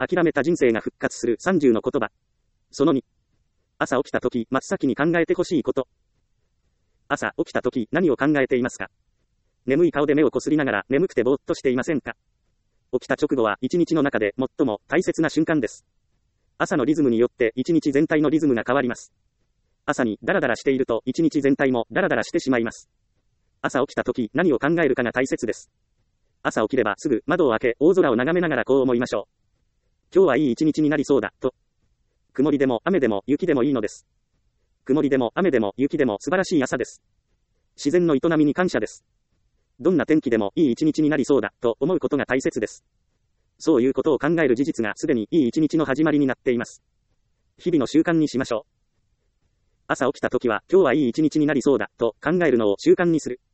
諦めた人生が復活する30の言葉。その2。朝起きたとき、真っ先に考えてほしいこと。朝起きたとき、何を考えていますか？眠い顔で目をこすりながら眠くてぼーっとしていませんか？起きた直後は一日の中で最も大切な瞬間です。朝のリズムによって一日全体のリズムが変わります。朝にダラダラしていると一日全体もダラダラしてしまいます。朝起きたとき何を考えるかが大切です。朝起きればすぐ窓を開け大空を眺めながらこう思いましょう。今日はいい一日になりそうだ、と。曇りでも雨でも雪でもいいのです。曇りでも雨でも雪でも素晴らしい朝です。自然の営みに感謝です。どんな天気でもいい一日になりそうだ、と思うことが大切です。そういうことを考える事実がすでにいい一日の始まりになっています。日々の習慣にしましょう。朝起きたときは今日はいい一日になりそうだ、と考えるのを習慣にする。